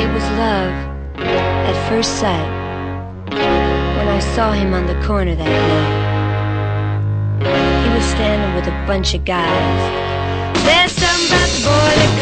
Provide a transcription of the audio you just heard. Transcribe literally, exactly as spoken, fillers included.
It was love at first sight when I saw him on the corner that night. He was standing with a bunch of guys. There's something about the boy that